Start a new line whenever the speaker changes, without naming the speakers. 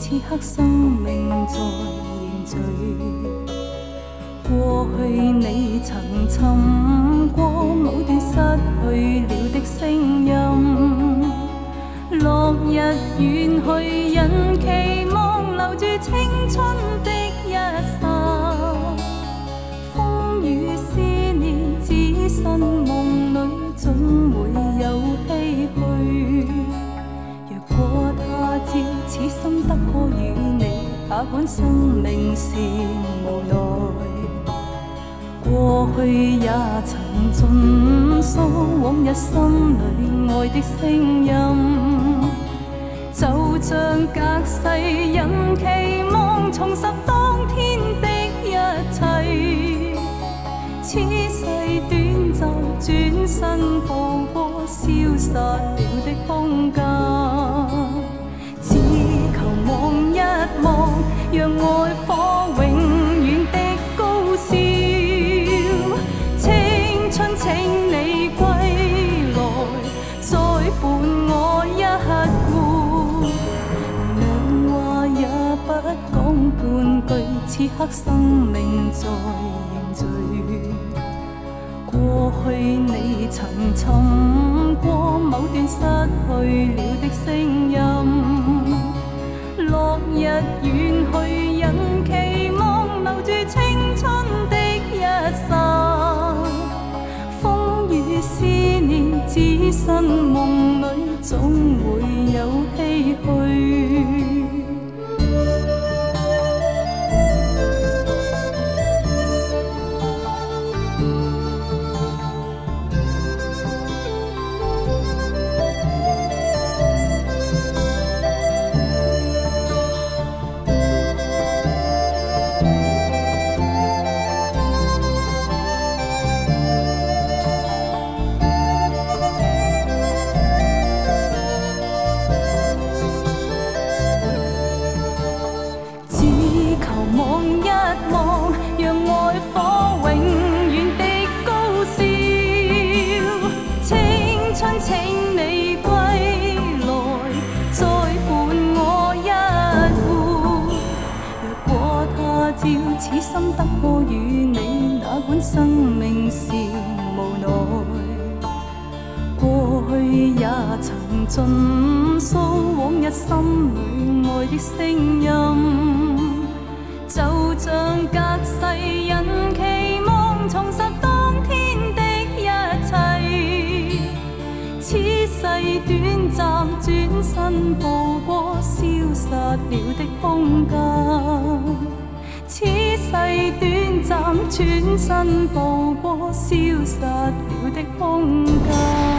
此刻生命在凝聚。过去你曾寻过某段失去了的声音，落日远去，人期望留住青春的一刹。风雨思念，只身梦里总会有唏嘘。若果他朝此心得可與你，哪管生命是無奈。過去也曾盡訴往日心裏愛的聲音，就像隔世人期望重拾當天的一切。此世短暫，轉身步過消失了的空間。只求望一望，讓愛火永遠的高燒。青春請你歸來，再伴我一回。兩話也不講半句，此刻生命在凝聚。過去你曾尋過某段失去了的聲音，落日遠去，人期望留住青春的一剎。風雨思念，只身夢裏總會有唏噓。請你歸來，再伴我一回。若果他朝此心得可與你，哪管生命是無奈。過去也曾盡訴往日心裏愛的聲音，就像隔世人期望重拾當天的一切。此世短暫，轉身步過消失了的空間。此世短暫，轉身步過消失了的空間。